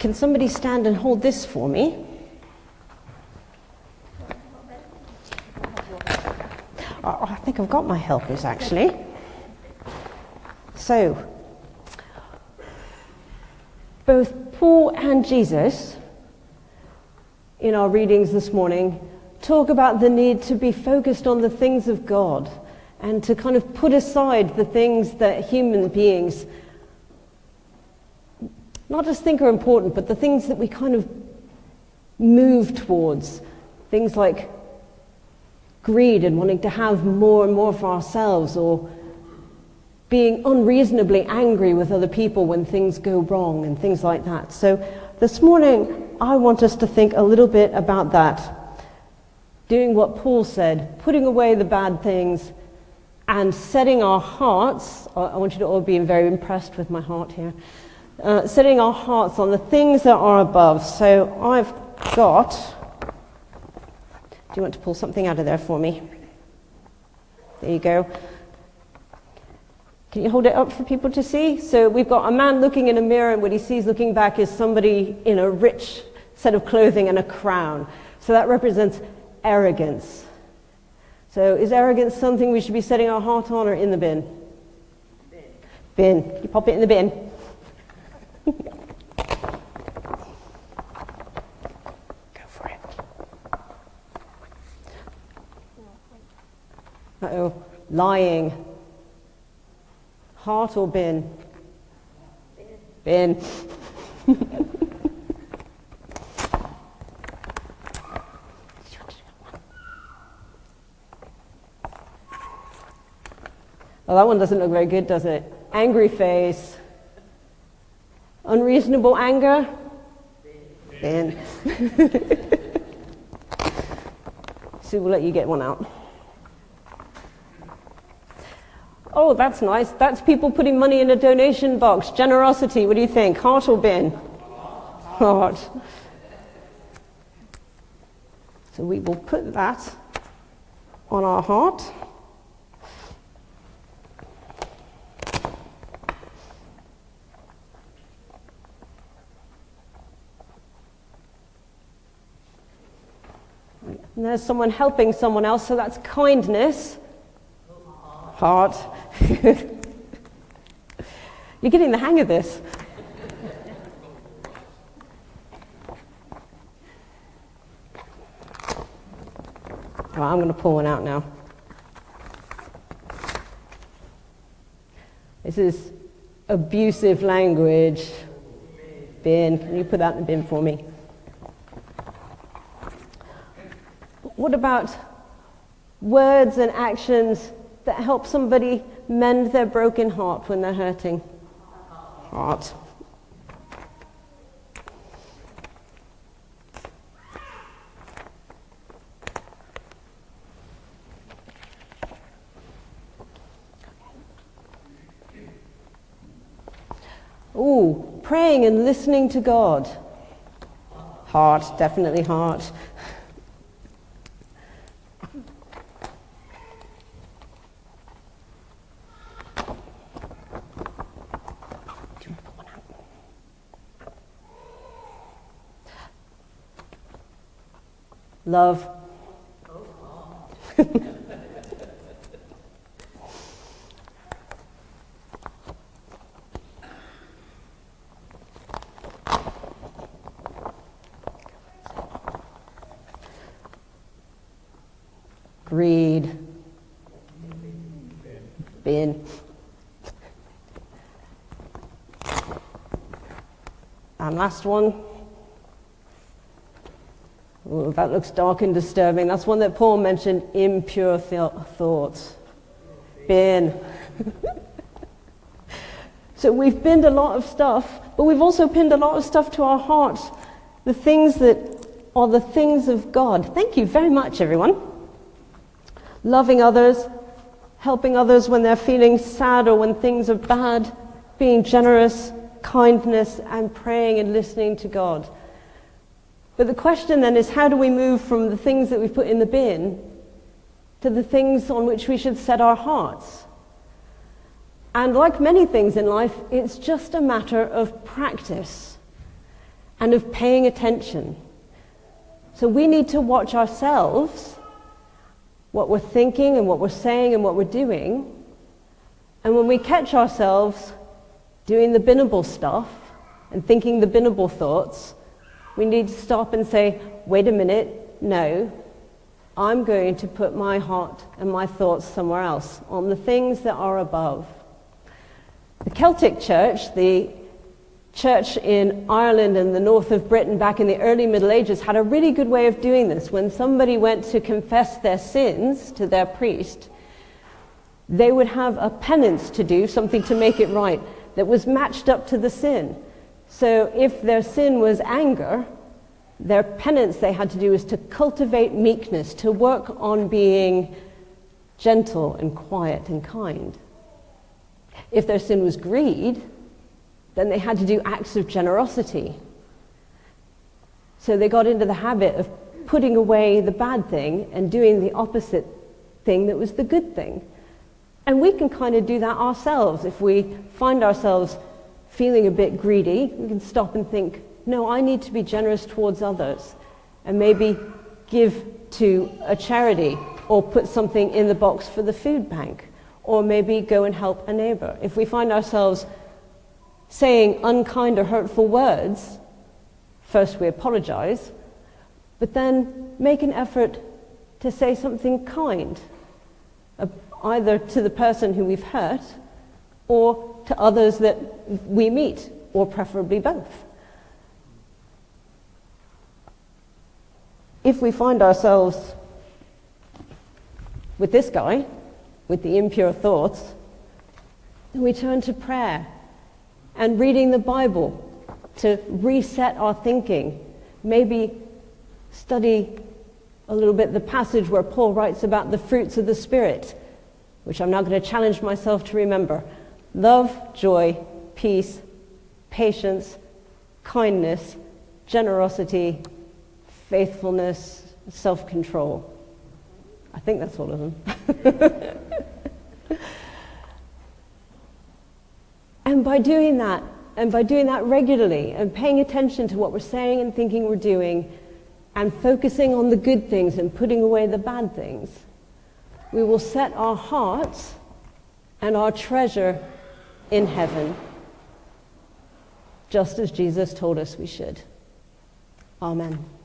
can somebody stand and hold this for me? I think I've got my helpers, actually. So, both Paul and Jesus, in our readings this morning, talk about the need to be focused on the things of God and to kind of put aside the things that human beings not just think are important, but the things that we kind of move towards. Things like greed and wanting to have more and more for ourselves, or being unreasonably angry with other people when things go wrong and things like that. So this morning, I want us to think a little bit about that. Doing what Paul said, putting away the bad things and setting our hearts, I want you to all be very impressed with my heart here, setting our hearts on the things that are above. So I've got, do you want to pull something out of there for me? There you go. Can you hold it up for people to see? So we've got a man looking in a mirror, and what he sees looking back is somebody in a rich set of clothing and a crown. So that represents arrogance. So is arrogance something we should be setting our heart on, or in the bin? Bin. You pop it in the bin. Go for it. Uh-oh. Lying. Heart or bin? Bin. Well, that one doesn't look very good, does it? Angry face. Unreasonable anger? Bin. So we'll let you get one out. Oh, that's nice. That's people putting money in a donation box. Generosity. What do you think? Heart or bin? Heart. So we will put that on our heart. And there's someone helping someone else, so that's kindness. Heart. You're getting the hang of this. Right, I'm going to pull one out now. This is abusive language. Bin. Can you put that in the bin for me? What about words and actions that help somebody mend their broken heart when they're hurting? Heart. Ooh, praying and listening to God. Heart, definitely heart. Love. Greed. Bin. And last one. Ooh, that looks dark and disturbing. That's one that Paul mentioned, impure thoughts. Bin. So we've binned a lot of stuff, but we've also pinned a lot of stuff to our hearts. The things that are the things of God. Thank you very much, everyone. Loving others, helping others when they're feeling sad or when things are bad, being generous, kindness, and praying and listening to God. But the question then is, how do we move from the things that we put in the bin to the things on which we should set our hearts? And like many things in life, it's just a matter of practice. and of paying attention. So we need to watch ourselves, what we're thinking and what we're saying and what we're doing. And when we catch ourselves doing the binnable stuff and thinking the binnable thoughts, we need to stop and say, wait a minute, no, I'm going to put my heart and my thoughts somewhere else, on the things that are above. The Celtic Church, the church in Ireland and the north of Britain back in the early Middle Ages, had a really good way of doing this. When somebody went to confess their sins to their priest, they would have a penance to do, something to make it right, that was matched up to the sin. So if their sin was anger, their penance they had to do was to cultivate meekness, to work on being gentle and quiet and kind. If their sin was greed, then they had to do acts of generosity. So they got into the habit of putting away the bad thing and doing the opposite thing that was the good thing. And we can kind of do that ourselves. If we find ourselves feeling a bit greedy, we can stop and think, no, I need to be generous towards others, and maybe give to a charity or put something in the box for the food bank, or maybe go and help a neighbor. If we find ourselves saying unkind or hurtful words, first we apologize, but then make an effort to say something kind, either to the person who we've hurt or to others that we meet, or preferably both. If we find ourselves with this guy, with the impure thoughts, then we turn to prayer and reading the Bible to reset our thinking. Maybe study a little bit the passage where Paul writes about the fruits of the Spirit, which I'm now going to challenge myself to remember. Love, joy, peace, patience, kindness, generosity, faithfulness, self-control. I think that's all of them. And by doing that regularly, and paying attention to what we're saying and thinking we're doing, and focusing on the good things and putting away the bad things, we will set our hearts and our treasure in heaven, just as Jesus told us we should. Amen.